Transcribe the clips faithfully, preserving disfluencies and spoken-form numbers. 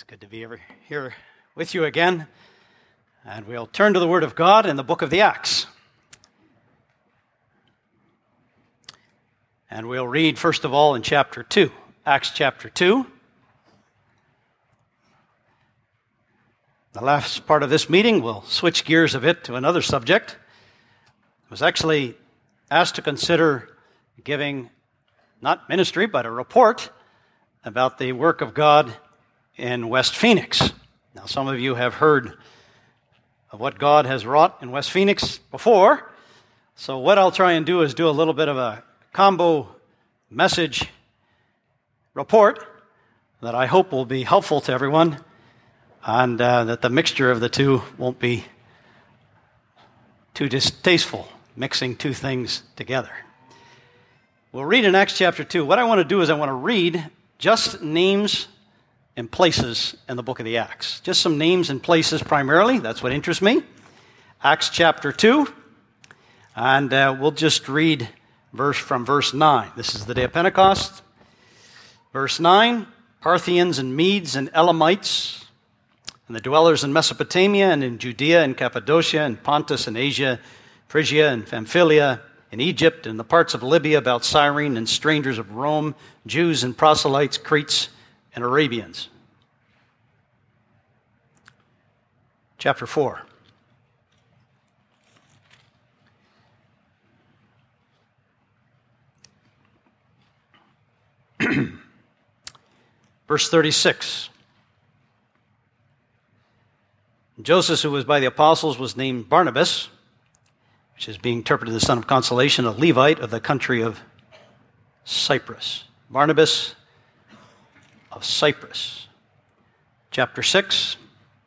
Good to be ever here with you again. And we'll turn to the Word of God in the book of the Acts. And we'll read, first of all, in chapter two. Acts chapter two. The last part of this meeting, we'll switch gears a bit to another subject. I was actually asked to consider giving, not ministry, but a report about the work of God in West Phoenix. Now, some of you have heard of what God has wrought in West Phoenix before, so what I'll try and do is do a little bit of a combo message report that I hope will be helpful to everyone, and uh, that the mixture of the two won't be too distasteful, mixing two things together. We'll read in Acts chapter two. What I want to do is I want to read just names and places in the book of the Acts. Just some names and places primarily. That's what interests me. Acts chapter two. And uh, we'll just read verse from verse nine. This is the day of Pentecost. Verse nine, Parthians and Medes and Elamites, and the dwellers in Mesopotamia and in Judea and Cappadocia and Pontus and Asia, Phrygia and Pamphylia, in Egypt and the parts of Libya about Cyrene, and strangers of Rome, Jews and proselytes, Cretes and Arabians. Chapter four. Verse thirty-six. Joseph, who was by the apostles, was named Barnabas, which is being interpreted the son of consolation, a Levite of the country of Cyprus. Barnabas of Cyprus. Chapter six.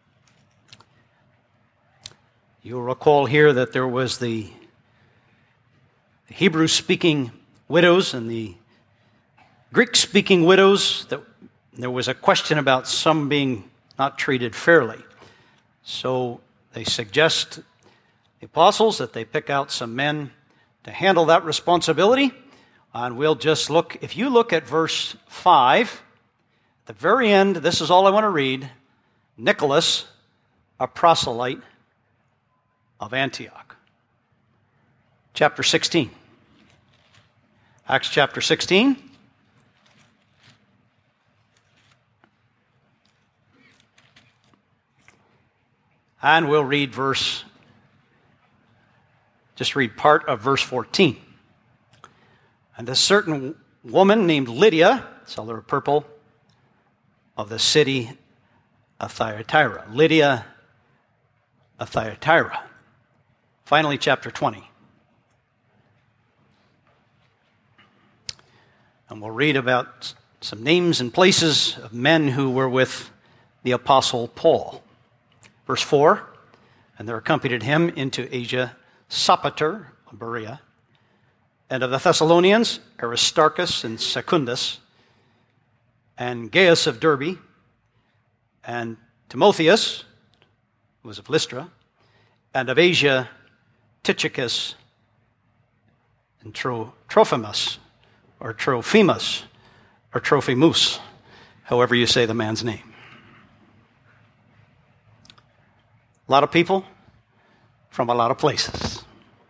You'll recall here that there was the Hebrew-speaking widows and the Greek-speaking widows. That there was a question about some being not treated fairly. So they suggest the apostles that they pick out some men to handle that responsibility. And we'll just look, if you look at verse five, at the very end, this is all I want to read. Nicholas, a proselyte of Antioch. Chapter sixteen. Acts chapter sixteen. And we'll read verse, just read part of verse fourteen. And a certain woman named Lydia, color of purple, of the city of Thyatira. Lydia of Thyatira. Finally, chapter twenty. And we'll read about some names and places of men who were with the apostle Paul. Verse four, and there accompanied him into Asia Sopater of Berea, and of the Thessalonians, Aristarchus and Secundus, and Gaius of Derbe, and Timotheus, who was of Lystra, and of Asia, Tychicus, and Tro- Trophimus, or Trophimus, or Trophimus, however you say the man's name. A lot of people from a lot of places.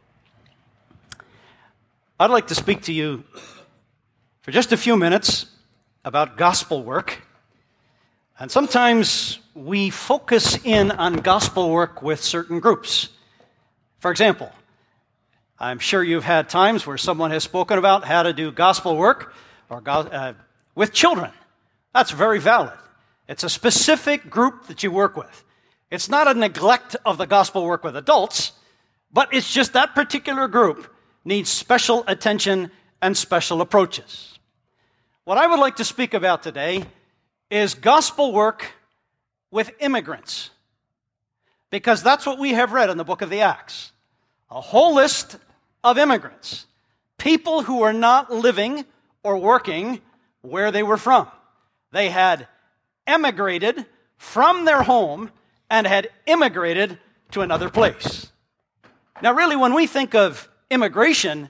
I'd like to speak to you for just a few minutes about gospel work. And sometimes we focus in on gospel work with certain groups. For example, I'm sure you've had times where someone has spoken about how to do gospel work or go- uh, with children. That's very valid. It's a specific group that you work with. It's not a neglect of the gospel work with adults, but it's just that particular group needs special attention and special approaches. What I would like to speak about today is gospel work with immigrants, because that's what we have read in the book of the Acts. A whole list of immigrants, people who are not living or working where they were from. They had emigrated from their home and had immigrated to another place. Now, really, when we think of immigration,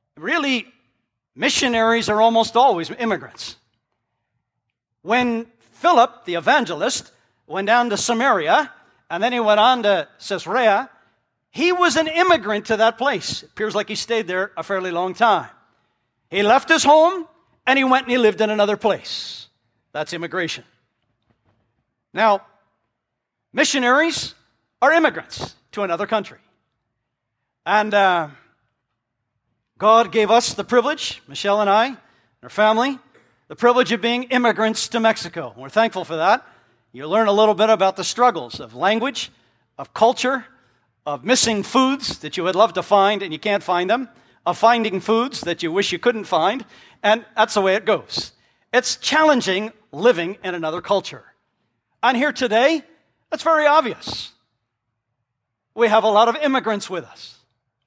really, missionaries are almost always immigrants. When Philip, the evangelist, went down to Samaria, and then he went on to Caesarea. He was an immigrant to that place. It appears like he stayed there a fairly long time. He left his home, and he went and he lived in another place. That's immigration. Now, missionaries are immigrants to another country. And uh, God gave us the privilege, Michelle and I, and our family, the privilege of being immigrants to Mexico. We're thankful for that. You learn a little bit about the struggles of language, of culture, of missing foods that you would love to find and you can't find them, of finding foods that you wish you couldn't find, and that's the way it goes. It's challenging living in another culture. And here today, it's very obvious. We have a lot of immigrants with us.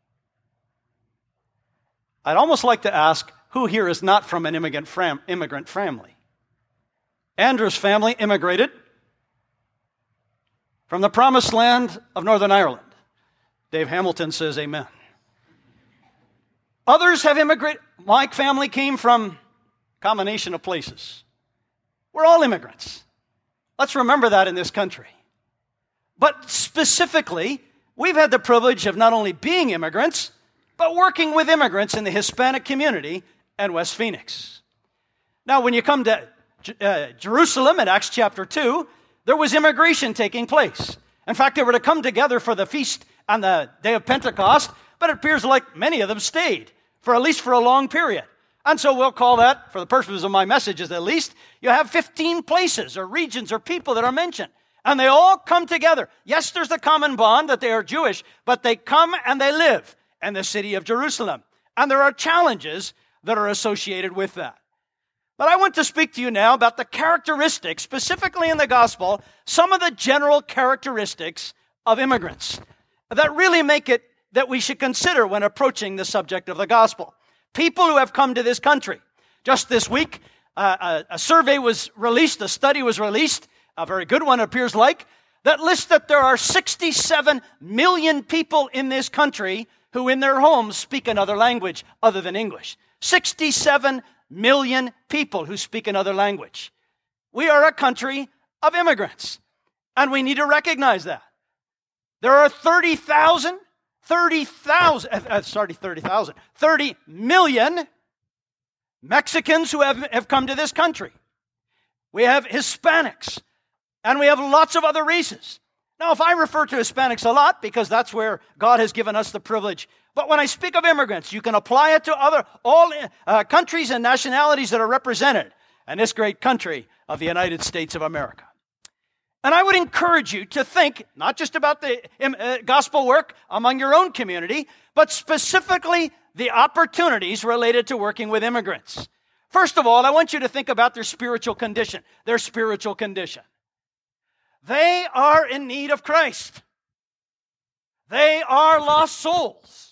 I'd almost like to ask, who here is not from an immigrant, fam- immigrant family? Andrew's family immigrated from the promised land of Northern Ireland. Dave Hamilton says amen. Others have immigrated. My family came from a combination of places. We're all immigrants. Let's remember that in this country. But specifically, we've had the privilege of not only being immigrants, but working with immigrants in the Hispanic community in West Phoenix. Now, when you come to uh, Jerusalem in Acts chapter two, there was immigration taking place. In fact, they were to come together for the feast on the day of Pentecost, but it appears like many of them stayed, for at least for a long period. And so we'll call that, for the purposes of my messages at least, you have fifteen places or regions or people that are mentioned. And they all come together. Yes, there's the common bond that they are Jewish, but they come and they live in the city of Jerusalem. And there are challenges that are associated with that. But I want to speak to you now about the characteristics, specifically in the gospel, some of the general characteristics of immigrants that really make it that we should consider when approaching the subject of the gospel. People who have come to this country. Just this week, uh, a, a survey was released, a study was released, a very good one it appears like, that lists that there are sixty-seven million people in this country who in their homes speak another language other than English. sixty-seven million people who speak another language. We are a country of immigrants, and we need to recognize that. There are thirty thousand, thirty thousand, uh, sorry, thirty thousand, thirty million Mexicans who have, have come to this country. We have Hispanics, and we have lots of other races. Now, if I refer to Hispanics a lot, because that's where God has given us the privilege, but when I speak of immigrants, you can apply it to other all uh, countries and nationalities that are represented in this great country of the United States of America. And I would encourage you to think not just about the uh, gospel work among your own community, but specifically the opportunities related to working with immigrants. First of all, I want you to think about their spiritual condition, their spiritual condition. They are in need of Christ. They are lost souls.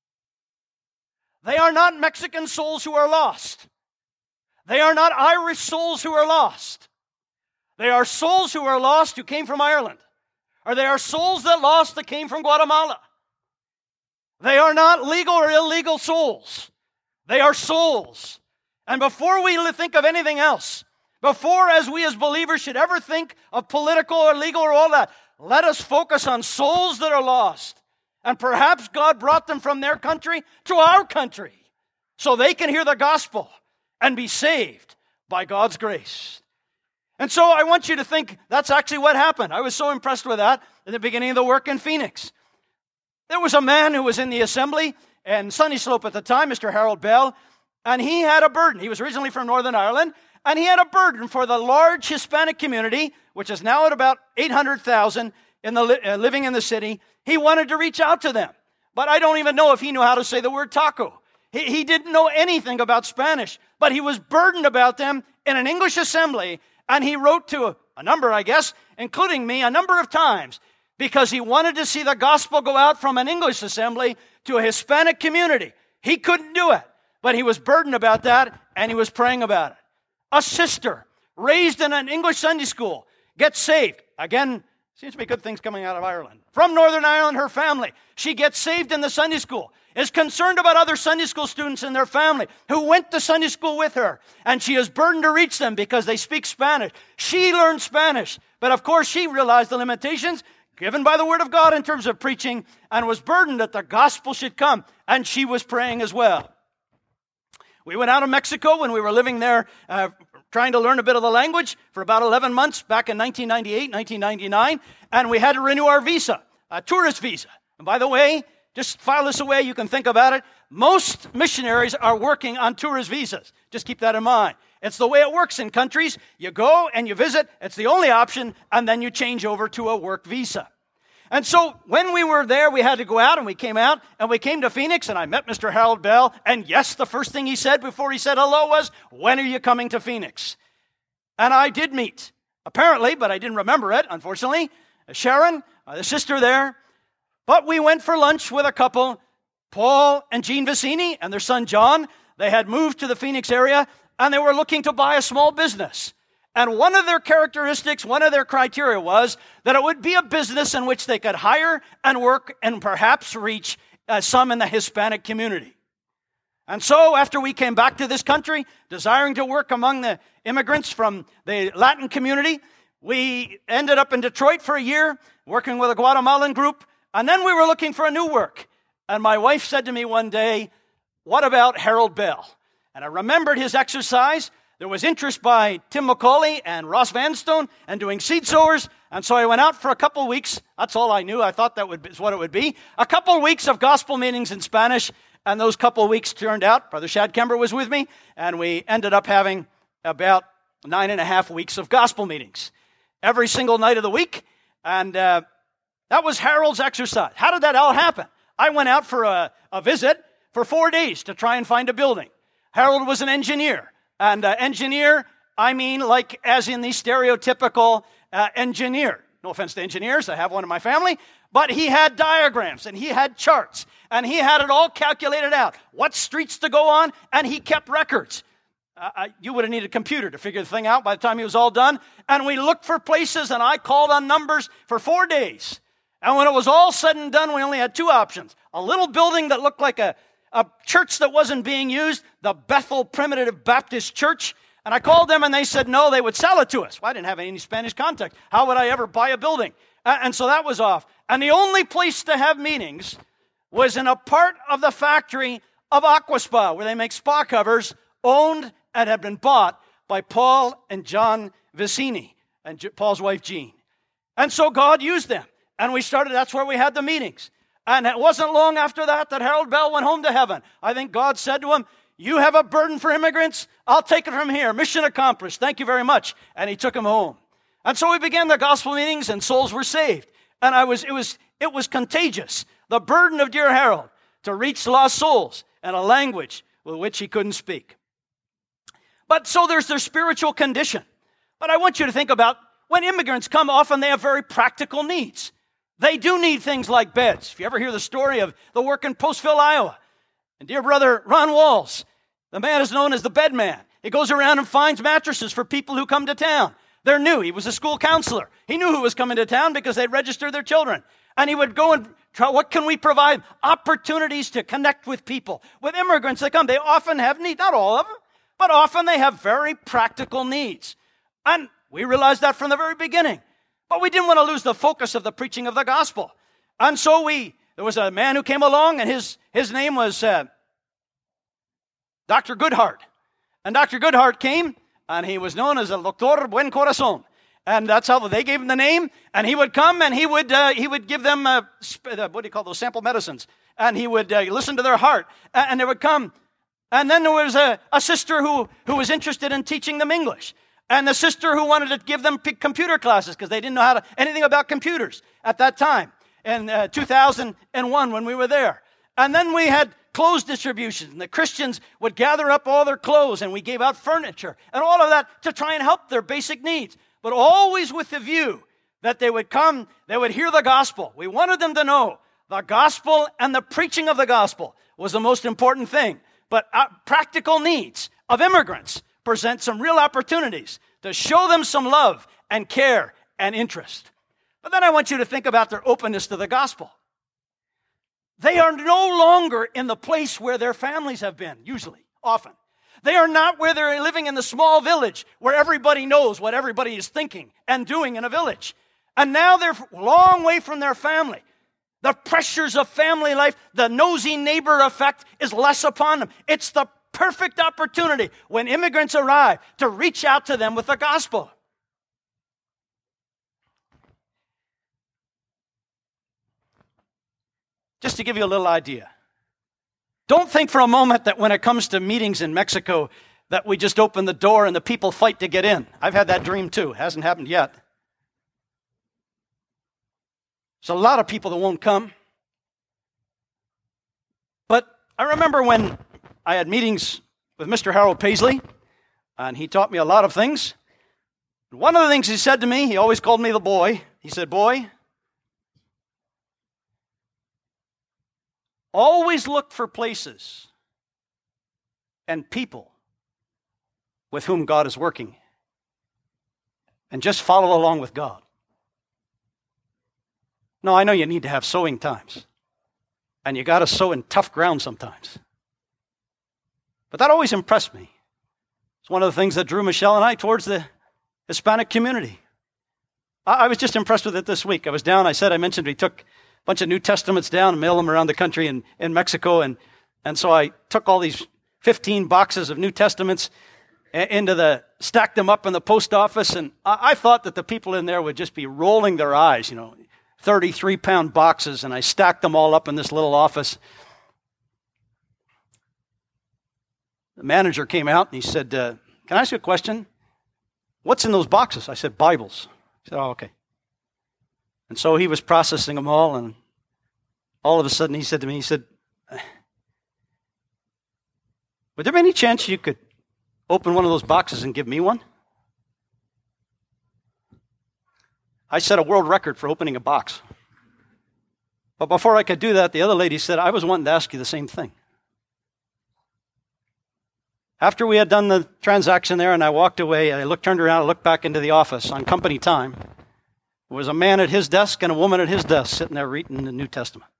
They are not Mexican souls who are lost. They are not Irish souls who are lost. They are souls who are lost who came from Ireland. Or they are souls that lost that came from Guatemala. They are not legal or illegal souls. They are souls. And before we think of anything else, before as we as believers should ever think of political or legal or all that, let us focus on souls that are lost. And perhaps God brought them from their country to our country so they can hear the gospel and be saved by God's grace. And so I want you to think that's actually what happened. I was so impressed with that at the beginning of the work in Phoenix. There was a man who was in the assembly in Sunny Slope at the time, Mister Harold Bell, and he had a burden. He was originally from Northern Ireland, and he had a burden for the large Hispanic community, which is now at about eight hundred thousand in the li- uh, living in the city. He wanted to reach out to them, but I don't even know if he knew how to say the word taco. He, he didn't know anything about Spanish, but he was burdened about them in an English assembly, and he wrote to a, a number, I guess, including me, a number of times, because he wanted to see the gospel go out from an English assembly to a Hispanic community. He couldn't do it, but he was burdened about that, and he was praying about it. A sister raised in an English Sunday school gets saved. Again, Seems to be good things coming out of Ireland. From Northern Ireland, her family. She gets saved in the Sunday school, is concerned about other Sunday school students in their family who went to Sunday school with her, and she is burdened to reach them because they speak Spanish. She learned Spanish, but of course she realized the limitations given by the Word of God in terms of preaching and was burdened that the gospel should come, and she was praying as well. We went out of Mexico when we were living there, uh, trying to learn a bit of the language for about eleven months back in nineteen ninety-eight, nineteen ninety-nine, and we had to renew our visa, a tourist visa. And by the way, just file this away, you can think about it. Most missionaries are working on tourist visas. Just keep that in mind. It's the way it works in countries. You go and you visit, it's the only option, and then you change over to a work visa. And so when we were there, we had to go out, and we came out, and we came to Phoenix, and I met Mister Harold Bell, and yes, the first thing he said before he said hello was, "When are you coming to Phoenix?" And I did meet, apparently, but I didn't remember it, unfortunately, Sharon, the sister there. But we went for lunch with a couple, Paul and Jean Vicini, and their son John. They had moved to the Phoenix area, and they were looking to buy a small business. And one of their characteristics, one of their criteria was that it would be a business in which they could hire and work and perhaps reach uh, some in the Hispanic community. And so after we came back to this country, desiring to work among the immigrants from the Latin community, we ended up in Detroit for a year, working with a Guatemalan group, and then we were looking for a new work. And my wife said to me one day, "What about Harold Bell?" And I remembered his exercise. There was interest by Tim McCauley and Ross Vanstone and doing seed sowers. And so I went out for a couple of weeks. That's all I knew. I thought that would be, is what it would be. A couple of weeks of gospel meetings in Spanish. And those couple of weeks turned out, Brother Shad Kember was with me, and we ended up having about nine and a half weeks of gospel meetings every single night of the week. And uh, that was Harold's exercise. How did that all happen? I went out for a, a visit for four days to try and find a building. Harold was an engineer. And uh, engineer, I mean like as in the stereotypical uh, engineer. No offense to engineers, I have one in my family. But he had diagrams, and he had charts, and he had it all calculated out. What streets to go on, and he kept records. Uh, uh, you would have needed a computer to figure the thing out by the time he was all done. And we looked for places, and I called on numbers for four days. And when it was all said and done, we only had two options. A little building that looked like a A church that wasn't being used, the Bethel Primitive Baptist Church. And I called them, and they said no, they would sell it to us. Well, I didn't have any Spanish contact. How would I ever buy a building? And so that was off. And the only place to have meetings was in a part of the factory of Aquaspa, where they make spa covers, owned and had been bought by Paul and John Vicini, and Paul's wife, Jean. And so God used them. And we started, that's where we had the meetings. And it wasn't long after that that Harold Bell went home to heaven. I think God said to him, "You have a burden for immigrants? I'll take it from here. Mission accomplished. Thank you very much." And he took him home. And so we began the gospel meetings, and souls were saved. And I was, it was, it was contagious. The burden of dear Harold to reach lost souls in a language with which he couldn't speak. But so there's their spiritual condition. But I want you to think about when immigrants come, often they have very practical needs. They do need things like beds. If you ever hear the story of the work in Postville, Iowa, and dear brother Ron Walls, the man is known as the bed man. He goes around and finds mattresses for people who come to town. They're new. He was a school counselor. He knew who was coming to town because they'd registered their children. And he would go and try, what can we provide? Opportunities to connect with people. With immigrants that come, they often have needs. Not all of them, but often they have very practical needs. And we realized that from the very beginning. But we didn't want to lose the focus of the preaching of the gospel. And so we, there was a man who came along, and his, his name was uh, Doctor Goodhart. And Doctor Goodhart came, and he was known as El Doctor Buen Corazon. And that's how they gave him the name. And he would come, and he would uh, he would give them, uh, what do you call those, sample medicines. And he would uh, listen to their heart. And they would come. And then there was a, a sister who, who was interested in teaching them English. And the sister who wanted to give them computer classes because they didn't know how to, anything about computers at that time in uh, two thousand one when we were there. And then we had clothes distribution. And the Christians would gather up all their clothes, and we gave out furniture and all of that to try and help their basic needs. But always with the view that they would come, they would hear the gospel. We wanted them to know the gospel and the preaching of the gospel was the most important thing. But uh, practical needs of immigrants present some real opportunities to show them some love and care and interest. But then I want you to think about their openness to the gospel. They are no longer in the place where their families have been, usually, often. They are not where they're living in the small village where everybody knows what everybody is thinking and doing in a village. And now they're a long way from their family. The pressures of family life, the nosy neighbor effect is less upon them. It's the perfect opportunity when immigrants arrive to reach out to them with the gospel. Just to give you a little idea. Don't think for a moment that when it comes to meetings in Mexico that we just open the door and the people fight to get in. I've had that dream too. It hasn't happened yet. There's a lot of people that won't come. But I remember when I had meetings with Mister Harold Paisley, and he taught me a lot of things. One of the things he said to me, he always called me the boy. He said, boy, always look for places and people with whom God is working. And just follow along with God. No, I know you need to have sowing times. And you got to sow in tough ground sometimes. But that always impressed me. It's one of the things that drew Michelle and I towards the Hispanic community. I, I was just impressed with it this week. I was down, I said, I mentioned we took a bunch of New Testaments down and mailed them around the country in, in Mexico. And, and so I took all these fifteen boxes of New Testaments into the, stacked them up in the post office. And I, I thought that the people in there would just be rolling their eyes, you know, thirty-three pound boxes, and I stacked them all up in this little office. The manager came out and he said, uh, can I ask you a question? What's in those boxes? I said, Bibles. He said, oh, okay. And so he was processing them all, and all of a sudden he said to me, he said, would there be any chance you could open one of those boxes and give me one? I set a world record for opening a box. But before I could do that, the other lady said, I was wanting to ask you the same thing. After we had done the transaction there and I walked away, I looked, turned around, I looked back into the office on company time. There was a man at his desk and a woman at his desk sitting there reading the New Testament.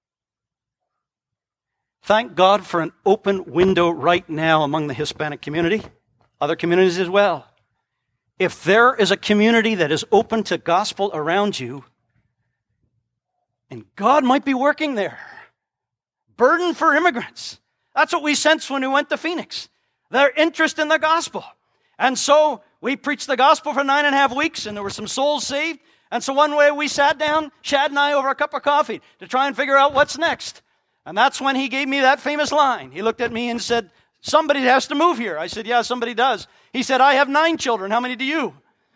Thank God for an open window right now among the Hispanic community, other communities as well. If there is a community that is open to gospel around you, and God might be working there. Burden for immigrants. That's what we sensed when we went to Phoenix. Their interest in the gospel. And so we preached the gospel for nine and a half weeks, and there were some souls saved. And so one way we sat down, Shad and I, over a cup of coffee to try and figure out what's next. And that's when he gave me that famous line. He looked at me and said, somebody has to move here. I said, yeah, somebody does. He said, I have nine children. How many do you?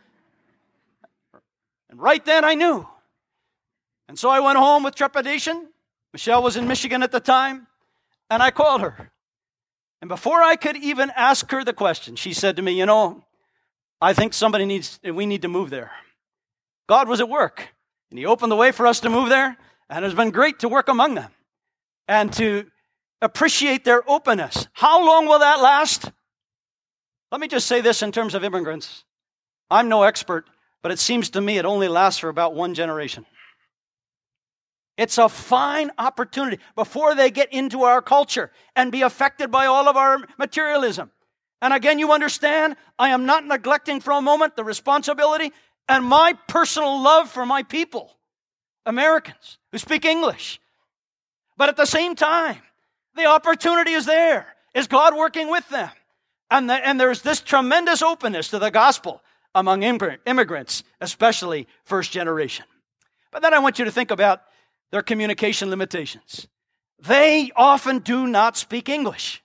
And right then I knew. And so I went home with trepidation. Michelle was in Michigan at the time. And I called her. And before I could even ask her the question, she said to me, you know, I think somebody needs, we need to move there. God was at work. And he opened the way for us to move there. And it's been great to work among them. And to appreciate their openness. How long will that last? Let me just say this in terms of immigrants. I'm no expert, but it seems to me it only lasts for about one generation. It's a fine opportunity before they get into our culture and be affected by all of our materialism. And again, you understand, I am not neglecting for a moment the responsibility and my personal love for my people, Americans who speak English. But at the same time, the opportunity is there. Is God working with them? And, the, and there's this tremendous openness to the gospel among immigrants, especially first generation. But then I want you to think about their communication limitations. They often do not speak English.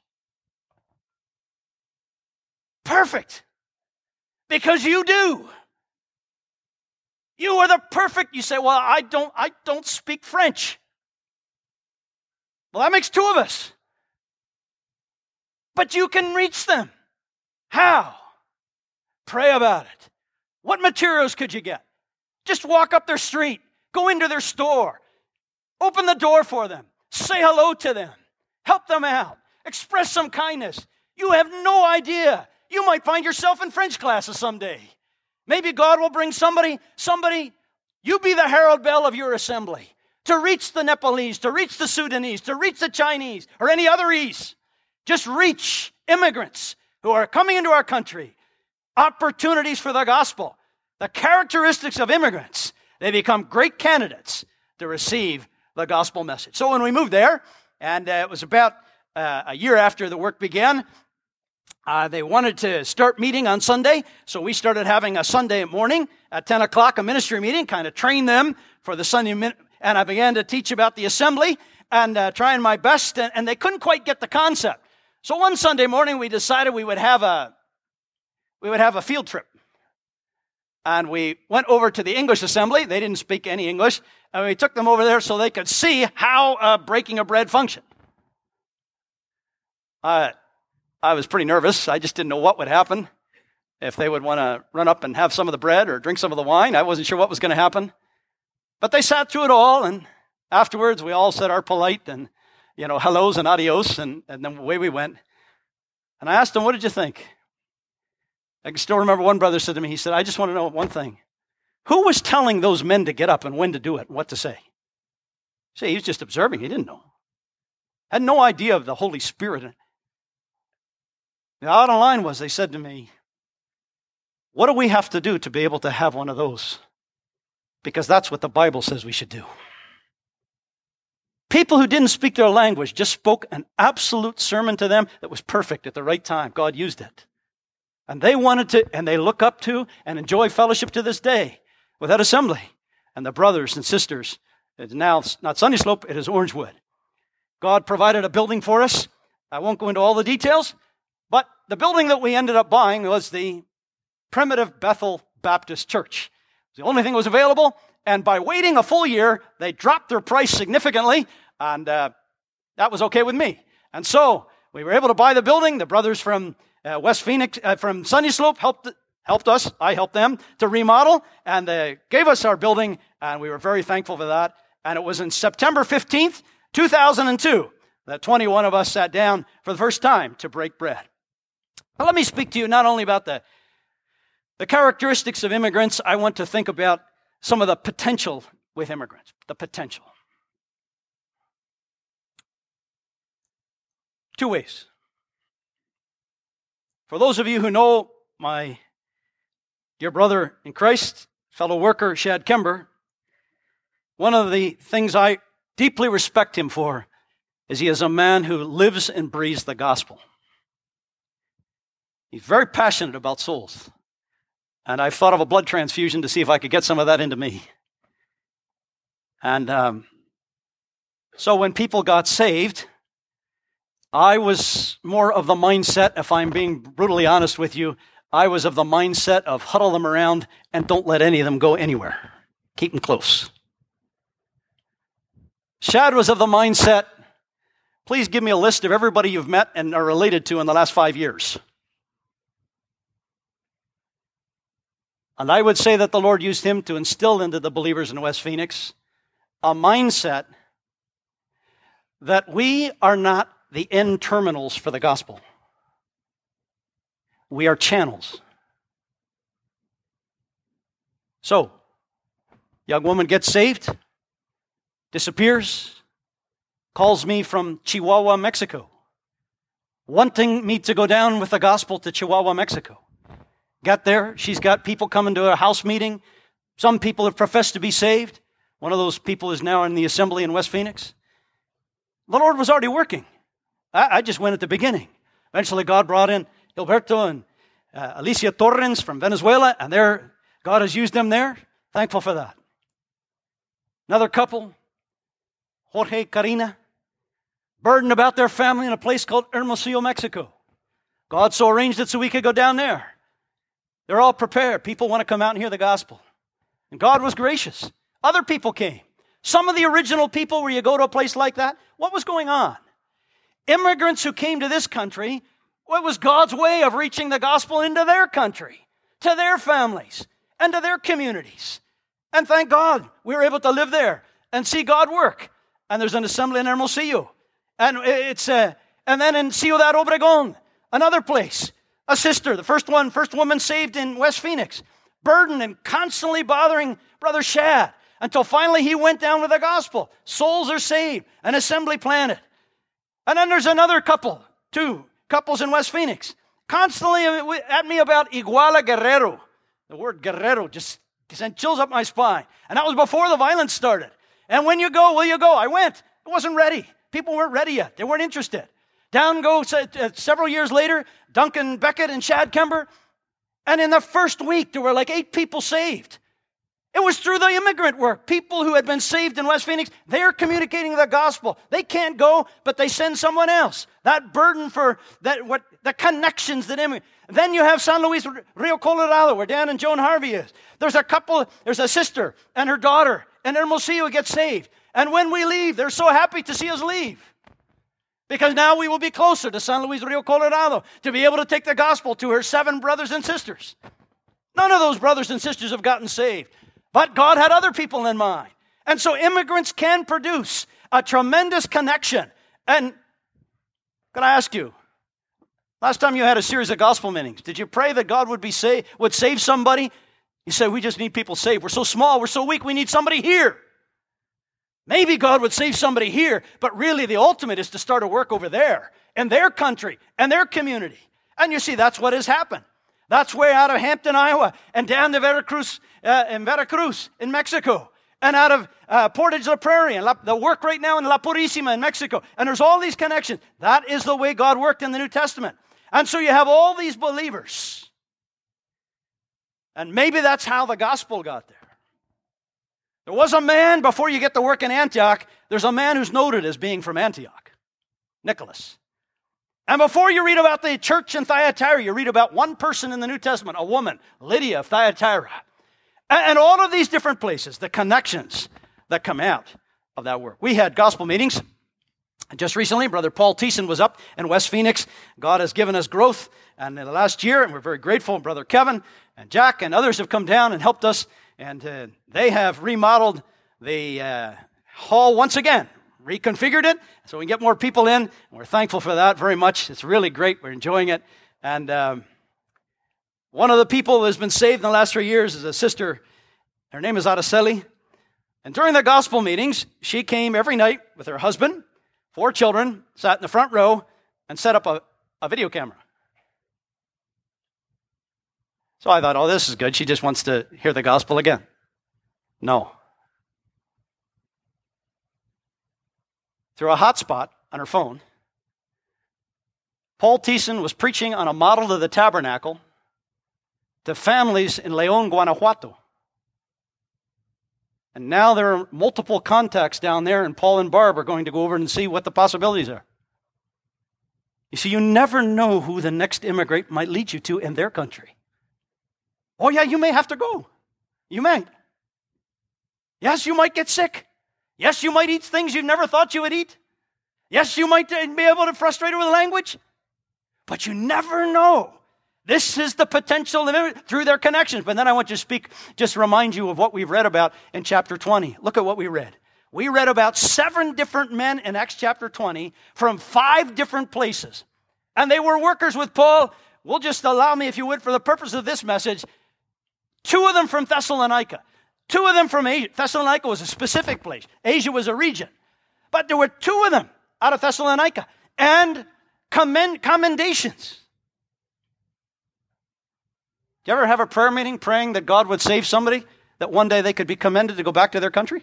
Perfect. Because you do. You are the perfect. You say, well, I don't, I don't speak French. Well, that makes two of us. But you can reach them. How? Pray about it. What materials could you get? Just walk up their street. Go into their store. Open the door for them. Say hello to them. Help them out. Express some kindness. You have no idea. You might find yourself in French classes someday. Maybe God will bring somebody, somebody You be the herald bell of your assembly to reach the Nepalese, to reach the Sudanese, to reach the Chinese, or any other ease. Just reach immigrants who are coming into our country. Opportunities for the gospel. The characteristics of immigrants. They become great candidates to receive the gospel message. So when we moved there, and uh, it was about uh, a year after the work began, uh, they wanted to start meeting on Sunday, so we started having a Sunday morning at ten o'clock, a ministry meeting, kind of train them for the Sunday minute, and I began to teach about the assembly and uh, trying my best, and, and they couldn't quite get the concept. So one Sunday morning, we decided we would have a we would have a field trip. And we went over to the English assembly. They didn't speak any English. And we took them over there so they could see how uh, breaking of bread functioned. Uh, I was pretty nervous. I just didn't know what would happen. If they would want to run up and have some of the bread or drink some of the wine. I wasn't sure what was going to happen. But they sat through it all. And afterwards, we all said our polite and, you know, hellos and adios. And, and then away we went. And I asked them, what did you think? I can still remember one brother said to me, he said, I just want to know one thing. Who was telling those men to get up and when to do it and what to say? See, he was just observing. He didn't know. Had no idea of the Holy Spirit. The bottom line was, they said to me, what do we have to do to be able to have one of those? Because that's what the Bible says we should do. People who didn't speak their language just spoke an absolute sermon to them that was perfect at the right time. God used it. And they wanted to, and they look up to and enjoy fellowship to this day with that assembly. And the brothers and sisters, it's now not Sunday Slope, it is Orangewood. God provided a building for us. I won't go into all the details, but the building that we ended up buying was the primitive Bethel Baptist Church. It was the only thing that was available, and by waiting a full year, they dropped their price significantly, and uh, that was okay with me. And so we were able to buy the building. The brothers from Uh, West Phoenix, uh, from Sunny Slope helped helped us. I helped them to remodel, and they gave us our building, and we were very thankful for that. And it was in September fifteenth, two thousand two, that twenty-one of us sat down for the first time to break bread. Now, let me speak to you not only about the, the characteristics of immigrants, I want to think about some of the potential with immigrants, the potential. Two ways. For those of you who know my dear brother in Christ, fellow worker, Shad Kember, one of the things I deeply respect him for is he is a man who lives and breathes the gospel. He's very passionate about souls. And I've thought of a blood transfusion to see if I could get some of that into me. And um, so when people got saved, I was more of the mindset, if I'm being brutally honest with you, I was of the mindset of huddle them around and don't let any of them go anywhere. Keep them close. Shad was of the mindset, please give me a list of everybody you've met and are related to in the last five years. And I would say that the Lord used him to instill into the believers in West Phoenix a mindset that we are not the end terminals for the gospel. We are channels. So, young woman gets saved, disappears, calls me from Chihuahua, Mexico, wanting me to go down with the gospel to Chihuahua, Mexico. Got there, she's got people coming to a house meeting. Some people have professed to be saved. One of those people is now in the assembly in West Phoenix. The Lord was already working. I, I just went at the beginning. Eventually God brought in Gilberto and uh, Alicia Torrens from Venezuela, and there, God has used them there. Thankful for that. Another couple, Jorge, Karina, burdened about their family in a place called Hermosillo, Mexico. God so arranged it so we could go down there. They're all prepared. People want to come out and hear the gospel. And God was gracious. Other people came. Some of the original people, where you go to a place like that, what was going on? Immigrants who came to this country, what was God's way of reaching the gospel into their country, to their families, and to their communities. And thank God we were able to live there and see God work. And there's an assembly in Hermosillo. And it's uh, and then in Ciudad Obregón, another place. A sister, the first one, first woman saved in West Phoenix. burden and constantly bothering Brother Shad until finally he went down with the gospel. Souls are saved, an assembly planted. And then there's another couple, two couples in West Phoenix, constantly at me about Iguala Guerrero. The word Guerrero just sent chills up my spine. And that was before the violence started. And when you go, will you go? I went. It wasn't ready. People weren't ready yet. They weren't interested. Down go uh, several years later, Duncan Beckett and Shad Kember. And in the first week, there were like eight people saved. It was through the immigrant work. People who had been saved in West Phoenix, they're communicating the gospel. They can't go, but they send someone else. That burden for that, what the connections that immigrant. Then you have San Luis Rio Colorado, where Dan and Joan Harvey is. There's a couple, there's a sister and her daughter, and Hermosillo gets saved. And when we leave, they're so happy to see us leave. Because now we will be closer to San Luis Rio Colorado to be able to take the gospel to her seven brothers and sisters. None of those brothers and sisters have gotten saved. But God had other people in mind. And so immigrants can produce a tremendous connection. And can I ask you, last time you had a series of gospel meetings, did you pray that God would be save, would save somebody? You said, we just need people saved. We're so small, we're so weak, we need somebody here. Maybe God would save somebody here, but really the ultimate is to start a work over there, in their country, and their community. And you see, that's what has happened. That's way out of Hampton, Iowa, and down to Veracruz, uh, in Veracruz, in Mexico, and out of uh, Portage la Prairie, and La, the work right now in La Purísima in Mexico. And there's all these connections. That is the way God worked in the New Testament. And so you have all these believers. And maybe that's how the gospel got there. There was a man, before you get to work in Antioch, there's a man who's noted as being from Antioch, Nicholas. And before you read about the church in Thyatira, you read about one person in the New Testament, a woman, Lydia of Thyatira. And all of these different places, the connections that come out of that work. We had gospel meetings. Just recently, Brother Paul Thiessen was up in West Phoenix. God has given us growth and in the last year, and we're very grateful. Brother Kevin and Jack and others have come down and helped us, and uh, they have remodeled the uh, hall once again, reconfigured it, so we can get more people in. And we're thankful for that very much. It's really great. We're enjoying it. And um, one of the people that has been saved in the last three years is a sister. Her name is Araceli. And during the gospel meetings, she came every night with her husband, four children, sat in the front row, and set up a, a video camera. So I thought, oh, this is good. She just wants to hear the gospel again. No. Through a hotspot on her phone, Paul Thiessen was preaching on a model of the tabernacle to families in León, Guanajuato. And now there are multiple contacts down there, and Paul and Barb are going to go over and see what the possibilities are. You see, you never know who the next immigrant might lead you to in their country. Oh yeah, you may have to go. You might. Yes, you might get sick. Yes, you might eat things you never thought you would eat. Yes, you might be able to frustrate her with language. But you never know. This is the potential through their connections. But then I want to speak, just remind you of what we've read about in chapter twenty. Look at what we read. We read about seven different men in Acts chapter twenty from five different places. And they were workers with Paul. We'll just allow me, if you would, for the purpose of this message, two of them from Thessalonica. Two of them from Asia. Thessalonica was a specific place. Asia was a region. But there were two of them out of Thessalonica. And commend, commendations. Do you ever have a prayer meeting praying that God would save somebody, that one day they could be commended to go back to their country?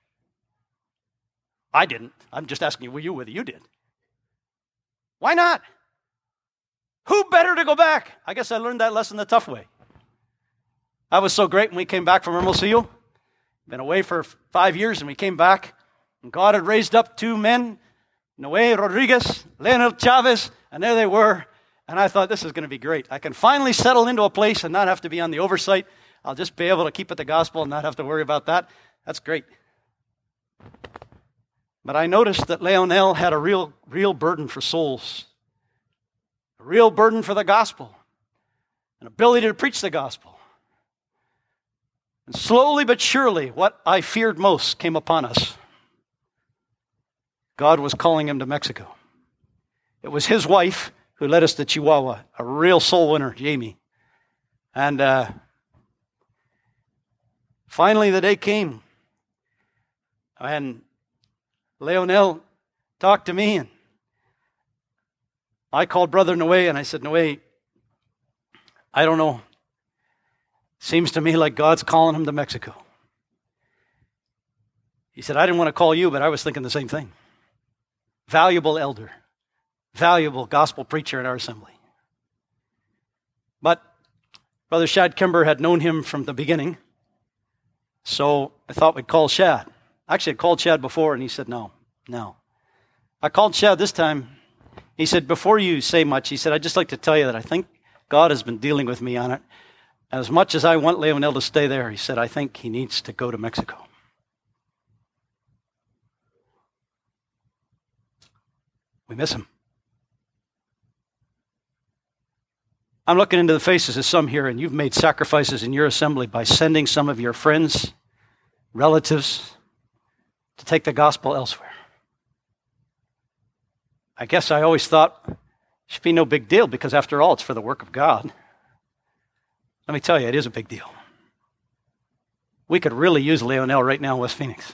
I didn't. I'm just asking you, were you whether you did? Why not? Who better to go back? I guess I learned that lesson the tough way. That was so great when we came back from Hermosillo. Been away for five years and we came back. And God had raised up two men, Noé Rodriguez, Leonel Chavez, and there they were. And I thought, this is going to be great. I can finally settle into a place and not have to be on the oversight. I'll just be able to keep it the gospel and not have to worry about that. That's great. But I noticed that Leonel had a real, real burden for souls. A real burden for the gospel. An ability to preach the gospel. And slowly but surely, what I feared most came upon us. God was calling him to Mexico. It was his wife who led us to Chihuahua, a real soul winner, Jamie. And uh, Finally, the day came, and Leonel talked to me, and I called Brother Noe, and I said, Noe, I don't know. Seems to me like God's calling him to Mexico. He said, I didn't want to call you, but I was thinking the same thing. Valuable elder, valuable gospel preacher in our assembly. But Brother Shad Kimber had known him from the beginning, so I thought we'd call Shad. Actually, I called Shad before, and he said, no, no. I called Shad this time. He said, before you say much, he said, I'd just like to tell you that I think God has been dealing with me on it. As much as I want Leonel to stay there, he said, I think he needs to go to Mexico. We miss him. I'm looking into the faces of some here, and you've made sacrifices in your assembly by sending some of your friends, relatives, to take the gospel elsewhere. I guess I always thought it should be no big deal because, after all, it's for the work of God. Let me tell you, it is a big deal. We could really use Leonel right now in West Phoenix.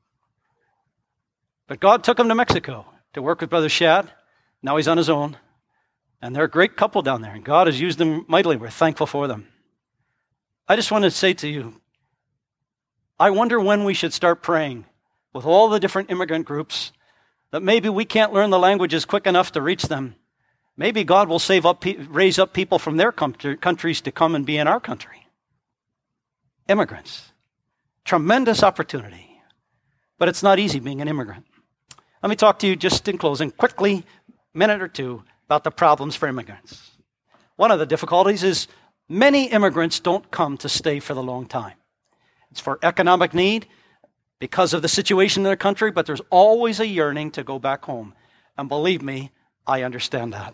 But God took him to Mexico to work with Brother Shad. Now he's on his own. And they're a great couple down there. And God has used them mightily. We're thankful for them. I just want to say to you, I wonder when we should start praying with all the different immigrant groups that maybe we can't learn the languages quick enough to reach them. Maybe God will save up, raise up people from their countries to come and be in our country. Immigrants. Tremendous opportunity. But it's not easy being an immigrant. Let me talk to you just in closing, quickly, minute or two, about the problems for immigrants. One of the difficulties is many immigrants don't come to stay for the long time. It's for economic need, because of the situation in their country, but there's always a yearning to go back home. And believe me, I understand that.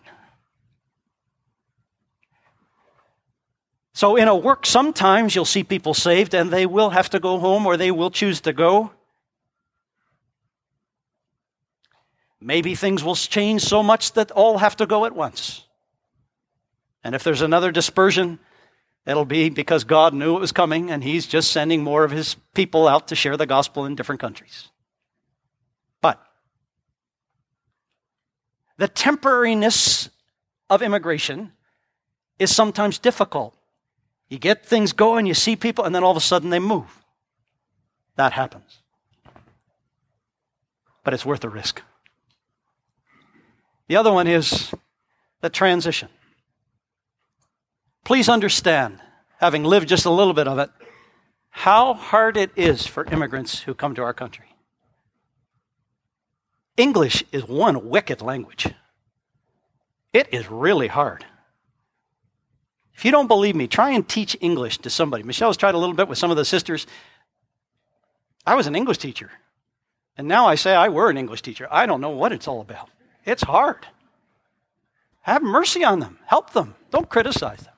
So in a work, sometimes you'll see people saved and they will have to go home or they will choose to go. Maybe things will change so much that all have to go at once. And if there's another dispersion, it'll be because God knew it was coming and he's just sending more of his people out to share the gospel in different countries. But the temporariness of immigration is sometimes difficult. You get things going, you see people, and then all of a sudden they move. That happens. But it's worth the risk. The other one is the transition. Please understand, having lived just a little bit of it, how hard it is for immigrants who come to our country. English is one wicked language. It is really hard. If you don't believe me, try and teach English to somebody. Michelle's tried a little bit with some of the sisters. I was an English teacher. And now I say I were an English teacher. I don't know what it's all about. It's hard. Have mercy on them. Help them. Don't criticize them.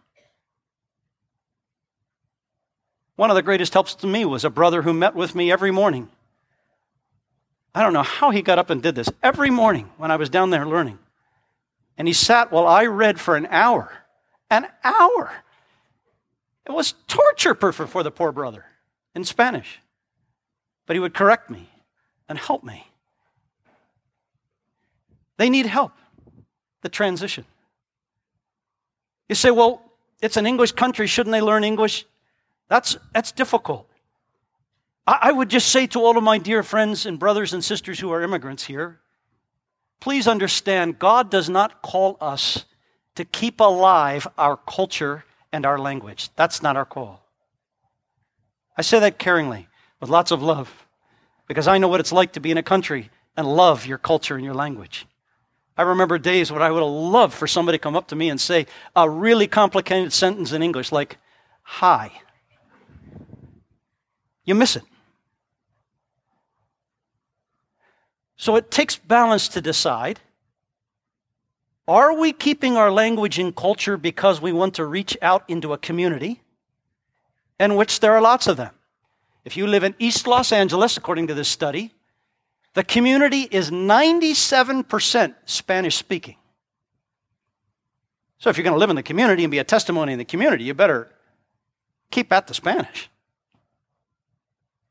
One of the greatest helps to me was a brother who met with me every morning. I don't know how he got up and did this. Every morning when I was down there learning. And he sat while I read for an hour. An hour. It was torture for, for the poor brother in Spanish. But he would correct me and help me. They need help. The transition. You say, well, it's an English country. Shouldn't they learn English? That's, that's difficult. I, I would just say to all of my dear friends and brothers and sisters who are immigrants here, please understand, God does not call us to keep alive our culture and our language. That's not our call. I say that caringly, with lots of love, because I know what it's like to be in a country and love your culture and your language. I remember days when I would have loved for somebody to come up to me and say a really complicated sentence in English like, hi. You miss it. So it takes balance to decide, are we keeping our language and culture because we want to reach out into a community, in which there are lots of them? If you live in East Los Angeles, according to this study, the community is ninety-seven percent Spanish speaking. So if you're going to live in the community and be a testimony in the community, you better keep at the Spanish.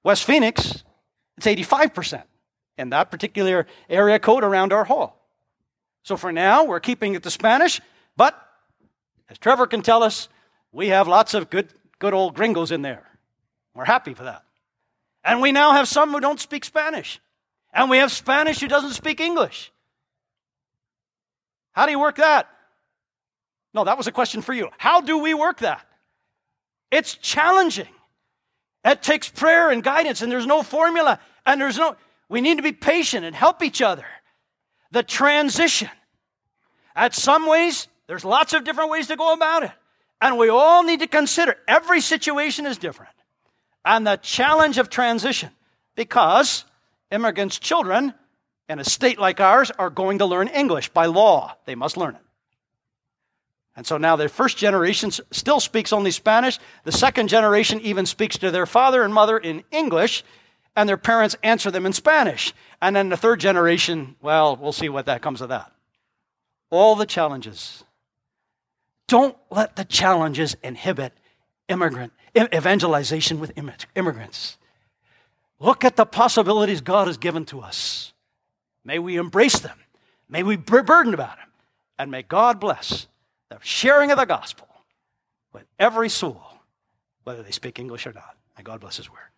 West Phoenix, it's eighty-five percent in that particular area code around our hall. So for now, we're keeping it to Spanish, but as Trevor can tell us, we have lots of good, good old gringos in there. We're happy for that. And we now have some who don't speak Spanish. And we have Spanish who doesn't speak English. How do you work that? No, that was a question for you. How do we work that? It's challenging. It takes prayer and guidance, and there's no formula, and there's no, we need to be patient and help each other. The transition. At some ways, there's lots of different ways to go about it. And we all need to consider every situation is different. And the challenge of transition, because immigrants' children in a state like ours are going to learn English by law. They must learn it. And so now the first generation still speaks only Spanish. The second generation even speaks to their father and mother in English, and their parents answer them in Spanish. And then the third generation, well, we'll see what that comes of that. All the challenges. Don't let the challenges inhibit immigrant evangelization with immigrants. Look at the possibilities God has given to us. May we embrace them. May we be burdened about them. And may God bless the sharing of the gospel with every soul, whether they speak English or not. May God bless His word.